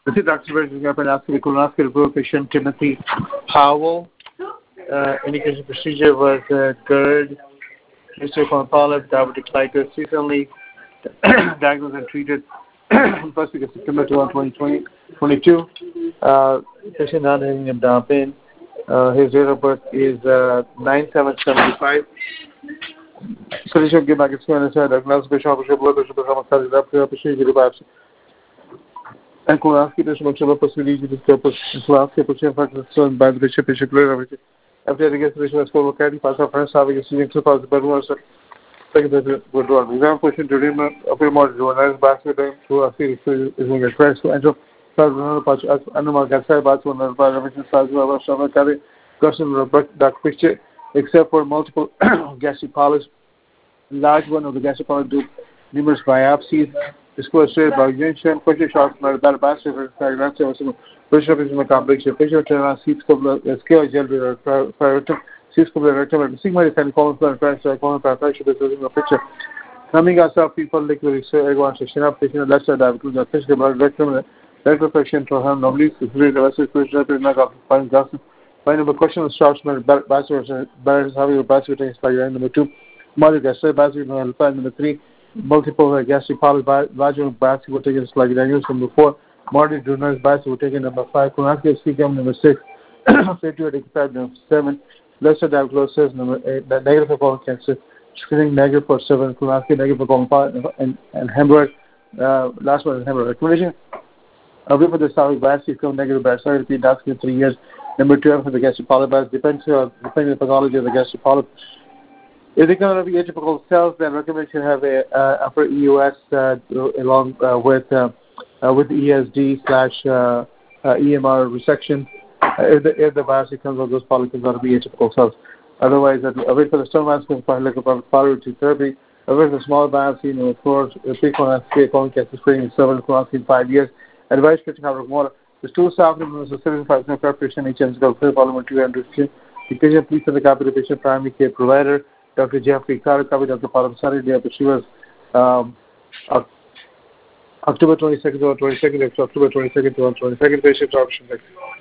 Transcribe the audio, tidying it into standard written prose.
The doctor laparoscopy colonoscopy report patient Timothy Howell. Indication procedure was GERD, history from polyp, diverticulitis, recently diagnosed and treated first week of September 2022. Patient not having abdominal pain. His date of birth is 9/7/75. Solution give back its diagnosis patient blood pressure procedure biopsy. And colonoscopy patient possibility to colonoscopy patient factor by the patient clear. After the patient was called carry pass of first having a student to pass the bedroom second withdrawal. Exam question to remember upper more journals basket to a series is going to crash to enter another patch as animal gasai bats on the revision size of summer carry custom duct picture except for multiple gastric polyps. Large one of the gastric polyps do numerous biopsies. Disclosed by junction, question shots, not about basket pressure is a complex patient turn seats scale gel rectum, seats rectum and sigma and column plan transfer column fracture in a picture. Coming us up people liquid everyone session up patient left side diabetes the fish about rectum rectal patient to have normally reversible pressure find gas find a question of shots basket balance how your basket is like number 2 mother gastric basket number 3 multiple gastric polyp vaginal basket will take like number 4 Marty Jonas basket will take number 5 colonoscopy cecum number 6 patriotic fat number 7 lesser diagnosis number 8 negative for colon cancer screening negative for 7 colonoscopy negative for colon and hemorrhoid last one is hemorrhoid recommendation away for the solid basket come negative basket repeat basket 3 years number 12 for the gastric polyp depending on the pathology of the gastric polyp. If they're going to be atypical cells, then recommendation have a upper EUS along with ESD / EMR resection. If the biopsy comes out, those polyps are going to be atypical cells. Otherwise, await for the stone biopsy, palliative therapy. Await for the small biopsy, of course, pre-colonoscopy, colon cancer screening, 7 colonoscopy in 5 years. Advice pitching out of water. The stool softening was a 75% preparation, each and clear polymer 200. The patient, please send the copy to the patient primary care provider. Dr. Jeffrey Carter, copy Dr. Paramsari, she was October 22nd to 22nd, October 22nd to 22nd, patient option.